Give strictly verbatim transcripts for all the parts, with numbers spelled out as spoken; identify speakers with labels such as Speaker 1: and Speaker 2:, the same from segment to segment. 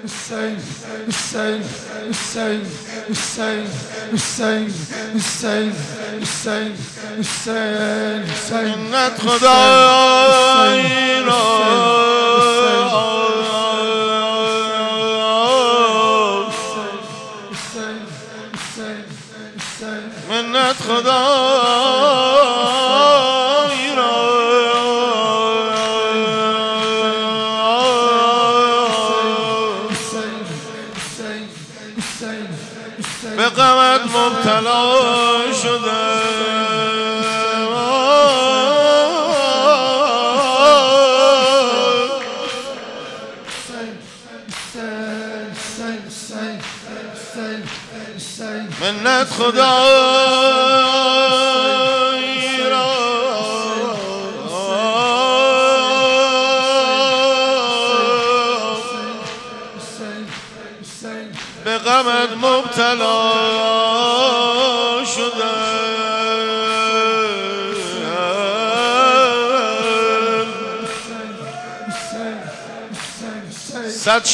Speaker 1: Hussein, Hussein, Hussein, Hussein, Hussein, Hussein, Hussein, Hussein, Hussein.
Speaker 2: منت خدایی را منت خدایی را به غمت مبتلا شده منت خدایی را به غمت مبتلا شده صد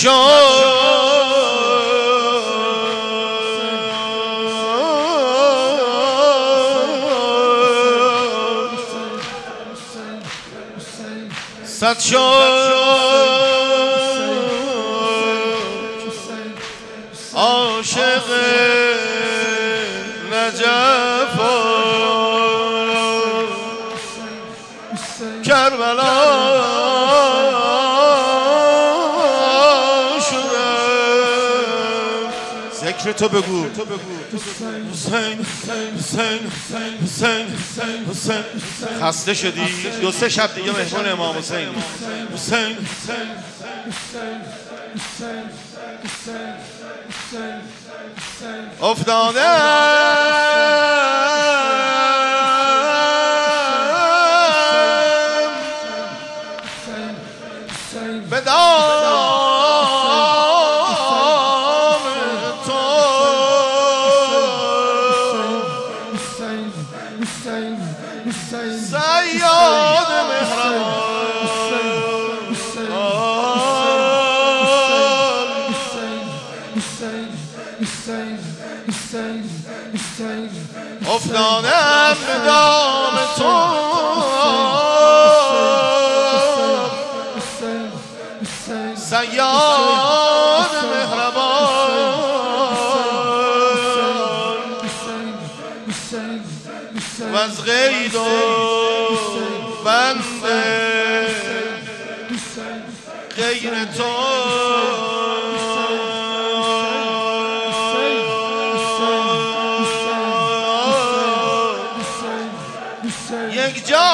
Speaker 2: صد عاشق نجف کربلا شده ذکر تو بگو حسین حسین حسین حسین خسته شدی دو سه شب دیگه مهمون امام حسین حسین افتاده به دام تو صیاد مهربان افتادم به دام تو صیاد مهربان و از قید و بند غیر تو یک جا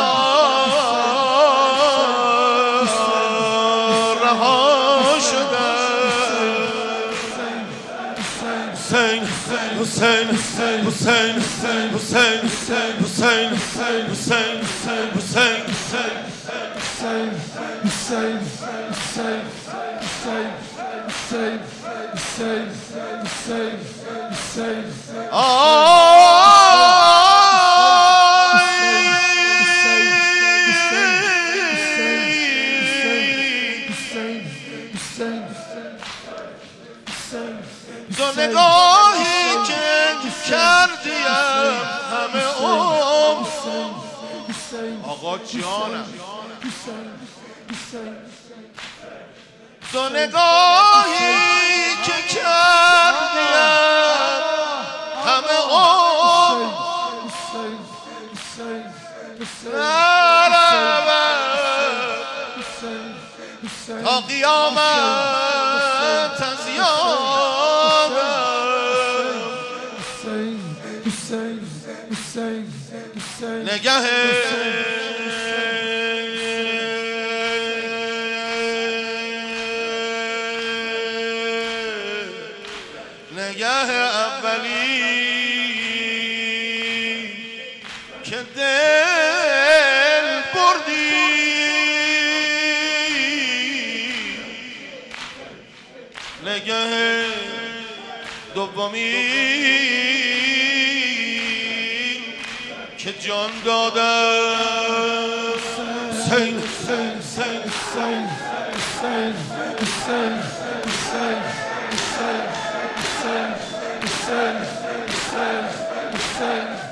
Speaker 2: رها شده حسین حسین حسین حسین حسین حسین حسین دو نگاهی که کردیم همه عمر آقا جانم دو نگاهی که کردیم همه عمر تا قیامت از یادم نگه نگه اولی که دل بردی نگه دومی که جان دادم حسین حسین حسین حسین
Speaker 1: Hussein, Hussein, Hussein, Hussein, Hussein, Hussein, Hussein.